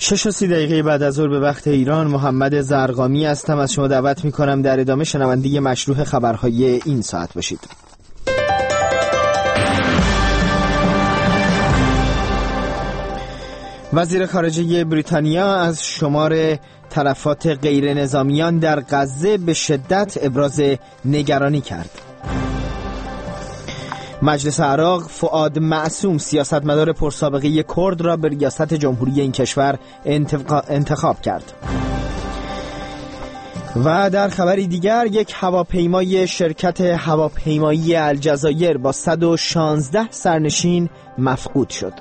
6:30 بعد از ظهر به وقت ایران. محمد زرقامی هستم. از شما دعوت می‌کنم در ادامه شنونده مشروع خبرهای این ساعت باشید. وزیر خارجه بریتانیا از شمار تلفات غیر نظامیان در غزه به شدت ابراز نگرانی کرد. مجلس عراق فؤاد معصوم سیاستمدار پرسابقه کرد را به ریاست جمهوری این کشور انتخاب کرد. و در خبری دیگر، یک هواپیمای شرکت هواپیمایی الجزایر با 116 سرنشین مفقود شد.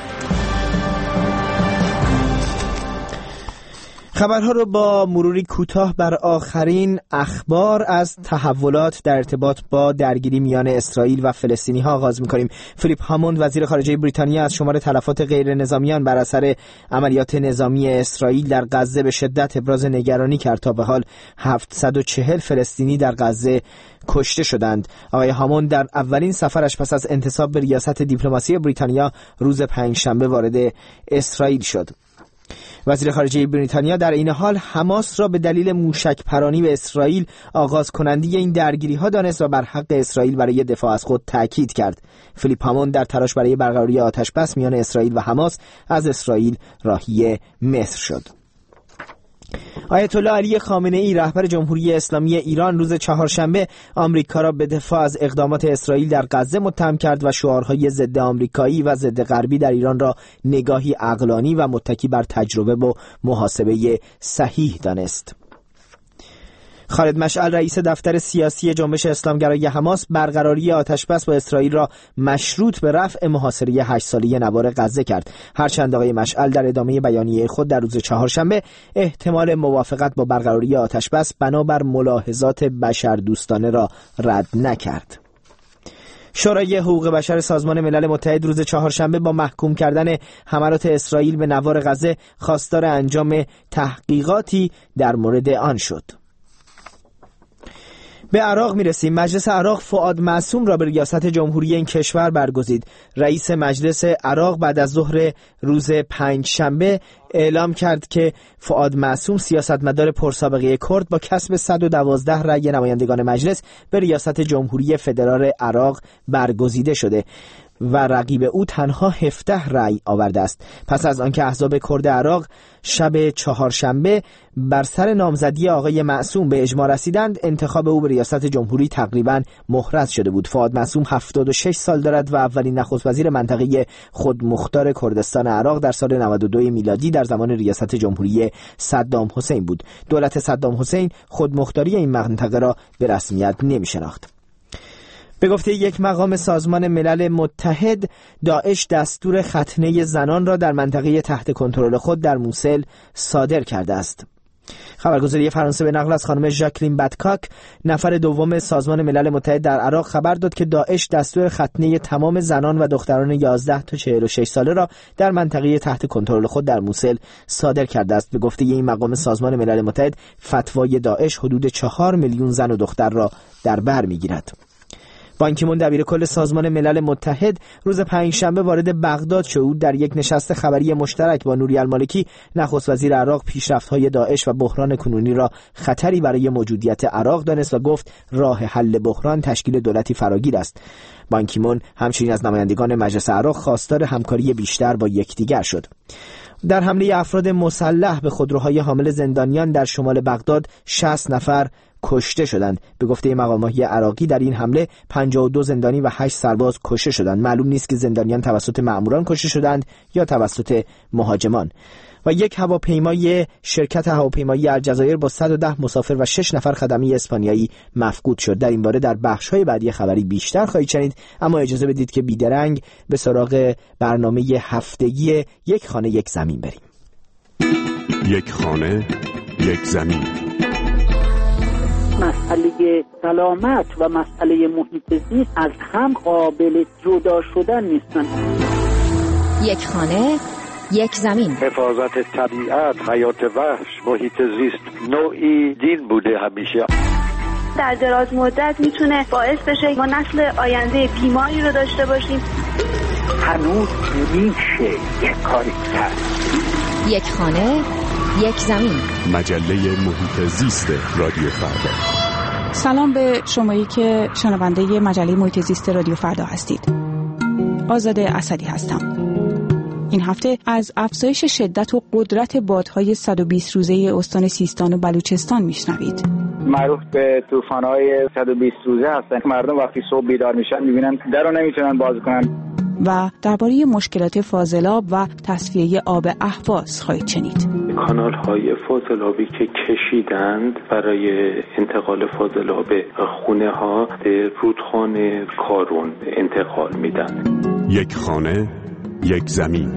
خبرها رو با مروری کوتاه بر آخرین اخبار از تحولات در ارتباط با درگیری میان اسرائیل و فلسطینی ها آغاز می‌کنیم. فیلیپ هاموند وزیر خارجه بریتانیا از شمار تلفات غیر نظامیان بر اثر عملیات نظامی اسرائیل در غزه به شدت ابراز نگرانی کرد. تا به حال 740 فلسطینی در غزه کشته شدند. آقای هاموند در اولین سفرش پس از انتصاب به ریاست دیپلماسی بریتانیا روز پنجشنبه وارد اسرائیل شد. وزیر خارجه بریتانیا در این حال حماس را به دلیل موشک پرانی به اسرائیل آغاز کننده این درگیری ها دانست و بر حق اسرائیل برای دفاع از خود تاکید کرد. فیلیپ هاموند در تلاش برای برقراری آتش بس میان اسرائیل و حماس از اسرائیل راهی مصر شد. آیت الله علی خامنه ای رهبر جمهوری اسلامی ایران روز چهارشنبه آمریکا را به دفاع از اقدامات اسرائیل در غزه متهم کرد و شعارهای ضد آمریکایی و ضد غربی در ایران را نگاهی عقلانی و متکی بر تجربه و محاسبه صحیح دانست. خالد مشعل رئیس دفتر سیاسی جنبش اسلامگرای حماس برقراری آتشبس با اسرائیل را مشروط به رفع محاصره 8 ساله نوار غزه کرد. هرچند آقای مشعل در ادامه بیانیه خود در روز چهارشنبه احتمال موافقت با برقراری آتشبس بنابر ملاحظات بشردوستانه را رد نکرد. شورای حقوق بشر سازمان ملل متحد روز چهارشنبه با محکوم کردن حملات اسرائیل به نوار غزه خواستار انجام تحقیقاتی در مورد آن شد. به عراق میرسیم. مجلس عراق فؤاد معصوم را به ریاست جمهوری این کشور برگزید. رئیس مجلس عراق بعد از ظهر روز پنجشنبه اعلام کرد که فؤاد معصوم سیاستمدار پرسابقه کرد با کسب 112 رأی نمایندگان مجلس به ریاست جمهوری فدرال عراق برگزیده شده و رقیب او تنها 17 رأی آورده است. پس از آنکه احزاب کرد عراق شب چهارشنبه بر سر نامزدی آقای معصوم به اجماع رسیدند، انتخاب او به ریاست جمهوری تقریباً محرز شده بود. فؤاد معصوم 76 سال دارد و اولین نخست وزیر منطقه خودمختار کردستان عراق در سال 92 میلادی در زمان ریاست جمهوری صدام حسین بود. دولت صدام حسین خودمختاری این منطقه را به رسمیت نمی‌شناخت. به گفته یک مقام سازمان ملل متحد، داعش دستور ختنه زنان را در منطقه تحت کنترل خود در موسل صادر کرده است. خبرگزاری فرانسه به نقل از خانم ژاکلین باتکاک، نفر دوم سازمان ملل متحد در عراق، خبر داد که داعش دستور ختنه تمام زنان و دختران 11 تا 46 ساله را در منطقه تحت کنترل خود در موسل صادر کرده است. به گفته این مقام سازمان ملل متحد، فتوای داعش حدود 4 میلیون زن و دختر را در بر می‌گیرد. بان کی مون دبیر کل سازمان ملل متحد روز پنجشنبه وارد بغداد شد. در یک نشست خبری مشترک با نوری المالکی، نخست وزیر عراق، پیشرفت‌های داعش و بحران کنونی را خطری برای موجودیت عراق دانست و گفت راه حل بحران تشکیل دولتی فراگیر است. بان کی مون همچنین از نمایندگان مجلس عراق خواستار همکاری بیشتر با یکدیگر شد. در حمله افراد مسلح به خودروهای حامل زندانیان در شمال بغداد 60 نفر کشته شدند. به گفته مقامات عراقی در این حمله 52 زندانی و 8 سرباز کشته شدند. معلوم نیست که زندانیان توسط مأموران کشته شدند یا توسط مهاجمان. و یک هواپیمای شرکت هواپیمایی الجزایر با 110 مسافر و 6 نفر خدمه اسپانیایی مفقود شد. در این باره در بخش‌های بعدی خبری بیشتر خواهید شنید، اما اجازه بدید که بیدرنگ به سراغ برنامه هفتگی یک خانه یک زمین بریم. یک خانه یک زمین. مسئله سلامت و مسئله محیط زیست از هم قابل جدا شدن نیستن. یک خانه یک زمین. حفاظت طبیعت، حیات وحش، محیط زیست نوعی دین بوده همیشه. در دراز مدت میتونه باعث بشه ما نسل آینده بیماری رو داشته باشیم. هنوز میشه یک کاری کرد. یک خانه، یک زمین. مجله محیط زیست رادیو فردا. سلام به شمایی که شنونده مجله محیط زیست رادیو فردا هستید. آزاده اسدی هستم. این هفته از افزایش شدت و قدرت بادهای 120 روزه استان سیستان و بلوچستان میشنوید. معروف به طوفان‌های 120 روزه هستن. مردم وقتی صبح بیدار میشن میبینن در رو نمیتونن باز کنن. و درباره مشکلات فاضلاب و تصفیه آب اهواز خواهید شنید. کانال‌های فاضلابی که کشیدند برای انتقال فاضلاب خونه‌ها به رودخانه کارون انتقال میدن. یک خانه، یک زمین.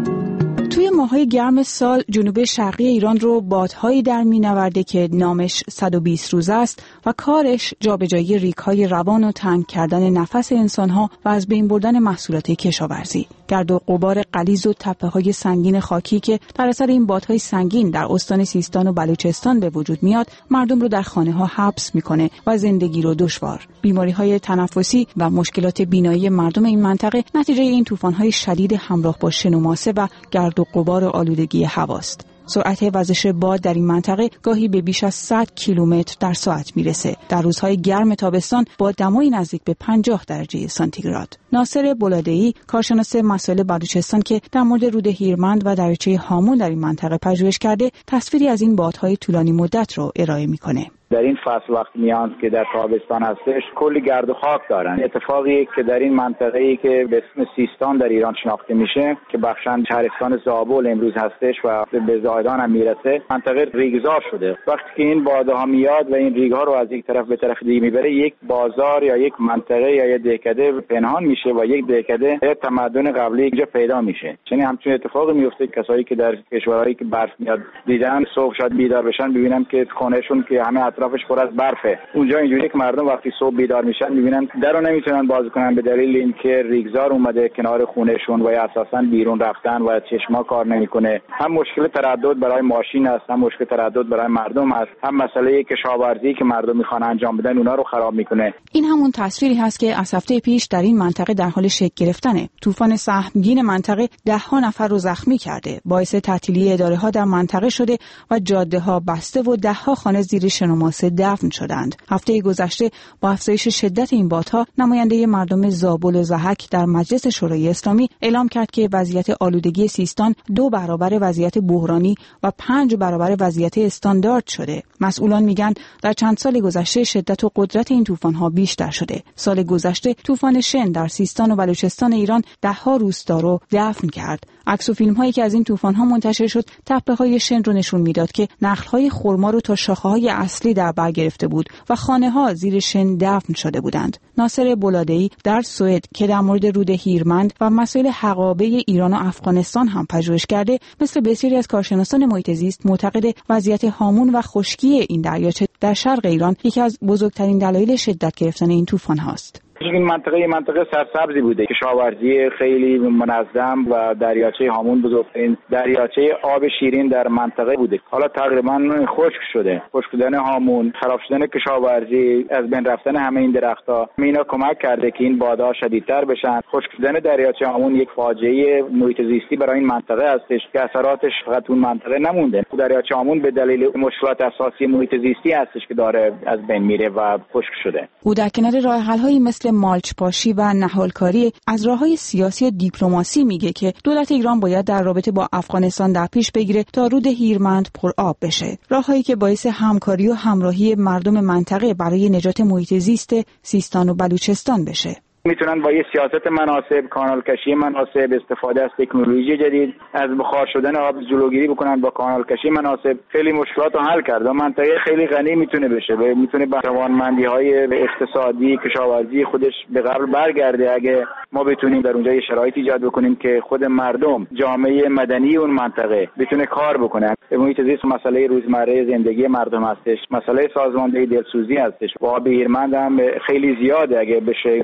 توی ماهای گرم سال جنوب شرقی ایران رو بادهایی در می‌نورده که نامش 120 روزه است و کارش جابجایی ریگ‌های روان و تنگ کردن نفس انسان‌ها و از بین بردن محصولات کشاورزی. گرد و غبار غلیظ و تپه‌های سنگین خاکی که در اثر این بادهای سنگین در استان سیستان و بلوچستان به وجود میاد، مردم رو در خانه‌ها حبس می‌کنه و زندگی رو دشوار. بیماری‌های تنفسی و مشکلات بینایی مردم این منطقه نتیجه این طوفان‌های شدید همراه با شن و ماسه و گرد و غبار و آلودگی هواست. سرعت وزش باد در این منطقه گاهی به بیش از 100 کیلومتر در ساعت میرسه. در روزهای گرم تابستان با دمای نزدیک به 50 درجه سانتیگراد. ناصر بلاده‌ای، کارشناس مسائل بلوچستان که در مورد رود هیرمند و دریاچه هامون در این منطقه پژوهش کرده، تصویری از این بادهای طولانی مدت رو ارائه میکنه. در این فصل وقت میان که در تابستان هستش کلی گرد و خاک دارن. اتفاقی که در این منطقه‌ای که به اسم سیستان در ایران شناخته میشه که بخشن شهرستان زابل امروز هستش و به زایدان هم میرسه، منطقه ریگزار شده. وقتی که این بادها میاد و این ریگ‌ها رو از یک طرف به طرف دیگه میبره، یک بازار یا یک منطقه یا یک دهکده پنهان میشه و یک دهکده تمدن قبلی اینجا پیدا میشه. چنین همچین اتفاقی میفته. کسایی که در کشورهایی که برف میاد دیدن، صبح شاید بیدار بشن ببینن که خونهشون که همه اطرافش پر از برفه. اونجا اینجوریه که مردم وقتی صبح بیدار میشن میبینن در رو نمیتونن باز کنن به دلیل اینکه ریگزار اومده کنار خونهشون و اساسا بیرون رفتن و چشما کار نمیکنه. هم مشکل تردد برای ماشین است، هم مشکل تردد برای مردم است، هم مسئله کشاورزی که مردم میخوان انجام بدن اونا رو خراب میکنه. این همون تصویری هست که از هفته پیش در این منطقه در حال شکل گرفتنه. طوفان سهمگین منطقه 10 نفر رو زخمی کرده، باعث تعطیلی اداره‌ها در منطقه شده و جاده‌ها بسته و 10 خانه زیر شن و ماسه دفن شدند. هفته گذشته با افزایش شدت این بادها، نماینده مردم زابل و ضحک در مجلس شورای اسلامی اعلام کرد که وضعیت آلودگی سیستان 2 برابر وضعیت بحرانی و 5 برابر وضعیت استاندارد شده. مسئولان میگن در چند سال گذشته شدت و قدرت این طوفان‌ها بیشتر شده. سال گذشته طوفان شن در سیستان و بلوچستان ایران 10 روستا رو دفن کرد. عکس و فیلم‌هایی که از این طوفان‌ها منتشر شد، تپه‌های شن رو نشون میداد که نخل‌های خرما رو تا شاخه‌های اصلی در بر گرفته بود و خانه‌ها زیر شن دفن شده بودند. ناصر بلاده‌ای در سوئد که در مورد رود هیرمند و مسائل حقابه ایران و افغانستان هم پژوهش کرده، مثل بسیاری از کارشناسان محیط زیست معتقد وضعیت هامون و خشکی این دریاچه در شرق ایران یکی از بزرگترین دلایل شدت گرفتن این طوفان‌هاست. این منطقه سرسبزی بوده، کشاورزی خیلی منظم و دریاچه هامون بزرگترین دریاچه آب شیرین در منطقه بوده. حالا تقریبا خشک شده. خشک شدن هامون، خراب شدن کشاورزی، از بین رفتن همه این درخت‌ها، اینا کمک کرده که این بادها شدیدتر بشن. خشک شدن دریاچه هامون یک فاجعه محیط زیستی برای این منطقه هستش که اثراتش فقط اون منطقه نمونده. دریاچه هامون به دلیل مشکلات اساسی محیط زیستی هستش که داره از بین میره و خشک شده. او در کنار راه‌حل‌هایی مثل مالچ پاشی و نهالکاری از راه‌های سیاسی و دیپلماسی میگه که دولت ایران باید در رابطه با افغانستان در پیش بگیره تا رود هیرمند پر آب بشه. راه‌هایی که باعث همکاری و همراهی مردم منطقه برای نجات محیط زیست سیستان و بلوچستان بشه. میتونن با یه سیاست مناسب، کانال کشی مناسب، استفاده از تکنولوژی جدید، از بخار شدن آب جلوگیری بکنن. با کانال کشی مناسب خیلی مشکلات رو حل کرد. منطقه خیلی غنی میتونه بشه و میتونه با توانمندی‌های اقتصادی کشاورزی خودش به قبل برگرده اگه ما بتونیم در اونجا یه شرایط ایجاد بکنیم که خود مردم، جامعه مدنی اون منطقه بتونه کار بکنه. محیط زیست مسئله روزمره زندگی مردم هستش، مسئله سازماندهی دلسوزی هستش. و آب هیرمند هم خیلی زیاده، اگه بشه به شکل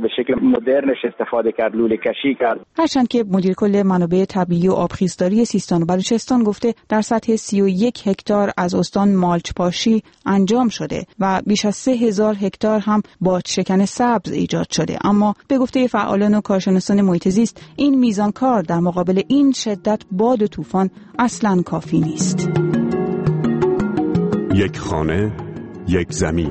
مدرنش استفاده کرد، لوله کشی کرد. هرچند که مدیر کل منابع طبیعی و آبخیزداری سیستان و بلوچستان گفته در سطح 31 هکتار از استان مالچ پاشی انجام شده و بیش از 3000 هکتار هم بادشکن سبز ایجاد شده، اما به گفته فعالان و کارشناسان محیط زیست این میزان کار در مقابل این شدت باد و طوفان اصلاً کافی نیست. یک خانه، یک زمین.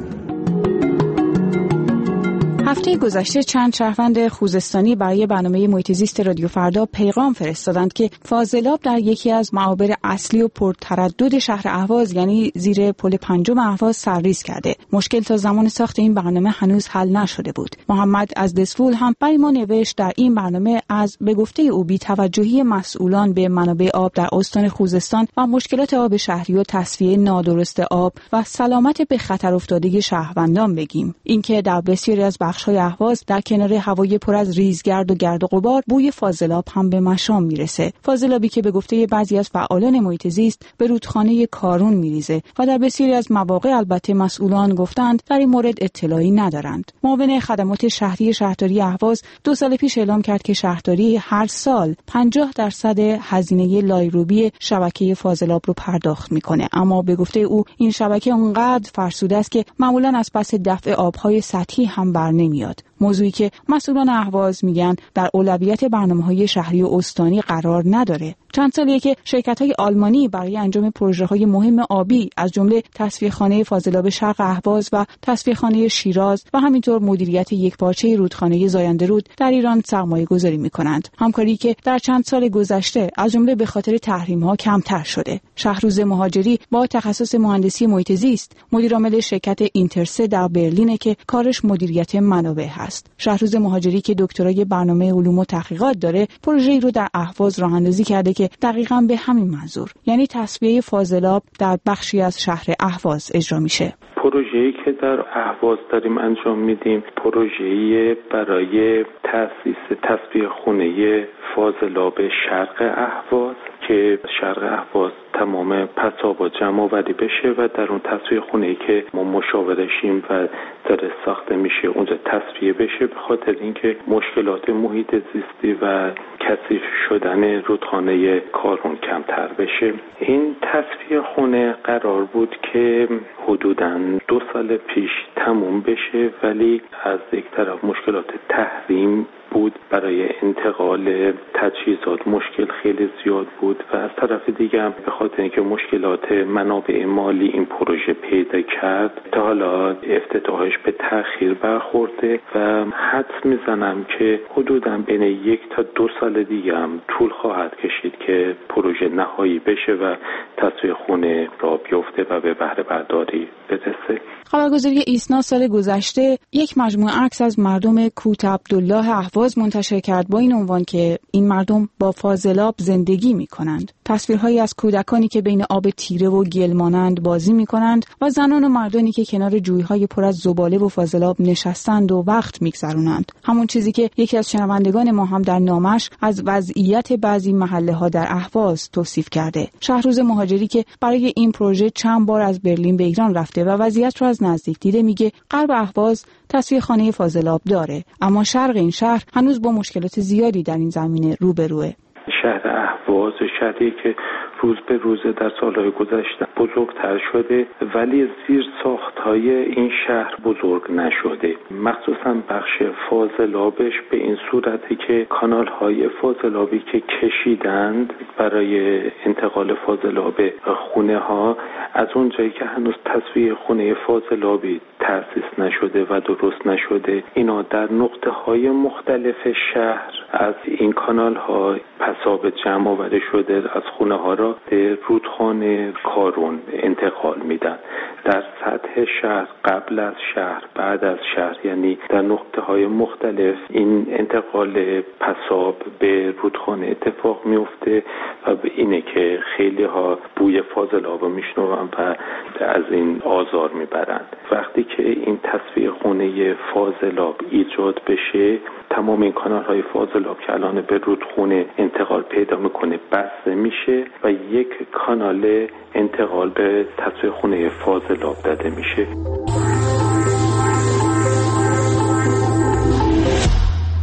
هفته گذشته چند شهروند خوزستانی برای برنامه محیط زیست رادیو فردا پیغام فرستادند که فاضلاب در یکی از معابر اصلی و پرتردد شهر اهواز یعنی زیر پل پنجم اهواز سرریز کرده. مشکل تا زمان ساخت این برنامه هنوز حل نشده بود. محمد از دسفول هم برای ما نوشت در این برنامه از به گفته او بی‌توجهی مسئولان به منابع آب در استان خوزستان و مشکلات آب شهری و تصفیه نادرست آب و سلامت به خطر افتاده شهروندان بگیم. اینکه در بسیاری از بخش‌های اهواز در کنار هوای پر از ریزگرد و گرد و غبار بوی فاضلاب هم به مشام میرسه. فاضلابی که به گفته بعضی از فعالان محیط زیست به رودخانه کارون میریزه و در بسیاری از مواقع البته مسئولان گفتند در این مورد اطلاعی ندارند. معاون خدمات شهری شهرداری اهواز 2 سال پیش اعلام کرد که شهرداری هر سال 50% هزینه لایروبی شبکه فاضلاب رو پرداخت میکنه، اما به گفته او این شبکه اونقدر فرسوده است که معمولاً از پس دفع آبهای سطحی هم برنمیاد. موضوعی که مسئولان اهواز میگن در اولویت برنامه‌های شهری و استانی قرار نداره. چند سالیه که شرکت‌های آلمانی برای انجام پروژه‌های مهم آبی از جمله تصفیه‌خانه فاضلاب شرق اهواز و تصفیه‌خانه شیراز و همینطور مدیریت یکپارچه رودخانه زاینده رود در ایران سرمایه‌گذاری می‌کنند. همکاری که در چند سال گذشته از جمله به خاطر تحریم‌ها کمتر شده. شهروز مهاجری با تخصص مهندسی محیط زیست مدیرعامل شرکت اینترسه در برلین که کارش مدیریت منابع است. شهروز مهاجری که دکترای برنامه علوم و تحقیقات داره، پروژه‌ای رو در اهواز راه‌اندازی کرده که دقیقاً به همین منظور، یعنی تصفیه فاضلاب در بخشی از شهر اهواز اجرا میشه. پروژه‌ای که در اهواز داریم انجام میدیم، پروژه‌ای برای تأسیس تصفیه خونه فاضلاب شرق اهواز که شرق اهواز تمام پسابا جمع آوری بشه و در اون تصفیه خونه‌ای که ما مشاورشیم و داره ساخته میشه اونجا تصفیه بشه، به خاطر اینکه مشکلات محیط زیستی و کثیف شدن رودخانه کارون کمتر بشه. این تصفیه خونه قرار بود که حدوداً 2 سال پیش تموم بشه، ولی از یک طرف مشکلات تحریم بود، برای انتقال تجهیزات مشکل خیلی زیاد بود و از طرف دیگه هم به خاطر اینکه مشکلات منابع مالی این پروژه پیدا کرد تا حالا افتتاحش به تأخیر برخورده و حدس میزنم که حدوداً بین 1 تا 2 سال دیگه هم طول خواهد کشید که پروژه نهایی بشه و تصفیه خونه را بیفته و به بهره برداری برسه. خبرگزاری ایسنا سال گذشته یک مجموعه عکس از مردم کوت عبدالله اهواز منتشر کرد با این عنوان که این مردم با فاضلاب زندگی می‌کنند. تصویرهایی از کودکانی که بین آب تیره و گل مانند بازی می‌کنند و زنان و مردانی که کنار جوی‌های پر از زباله و فاضلاب نشستند و وقت می‌گذرونند. همون چیزی که یکی از شنوندگان ما هم در نامش از وضعیت بعضی محله‌ها در اهواز توصیف کرده. شهروز مهاجری که برای این پروژه چند بار از برلین به ایران رفته و وضعیت رو از نزدیک دیده میگه غرب اهواز تصفیه خانه فاضلاب داره، اما شرق این شهر هنوز با مشکلات زیادی در این زمینه روبروه. شهر اهواز شهری که روز به روز در سالهای گذشته بزرگتر شده ولی زیر ساختهای این شهر بزرگ نشده، مخصوصا بخش فاضلابش به این صورتی که کانالهای فاضلابی که کشیدند برای انتقال فاضلاب خونه ها از اون جایی که هنوز تصفیه خونه فاضلابی تأسیس نشده و درست نشده، اینا در نقطه های مختلف شهر از این کانال ها پساب جمع آوری شده از خونه ها را به رودخانه کارون انتقال میدن. در سطح شهر، قبل از شهر، بعد از شهر، یعنی در نقطه های مختلف این انتقال پساب به رودخانه اتفاق میفته و به اینه که خیلی ها بوی فاضلاب رو میشنون و از این آزار میبرند. وقتی که این تصفیه خونه فاضلاب ایجاد بشه، تمام این کانال های فاضلاب که الان به رودخانه انتقال پیدا میکنه بسته میشه و یک کانال انتقال به تصفیه خونه فاضلاب داده میشه.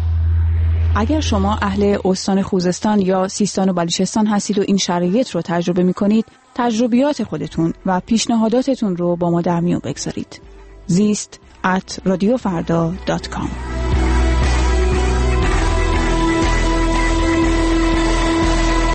اگر شما اهل استان خوزستان یا سیستان و بلوچستان هستید و این شرایط رو تجربه می‌کنید، تجربیات خودتون و پیشنهاداتتون رو با ما در میون بگذارید. زیست@radiofarda.com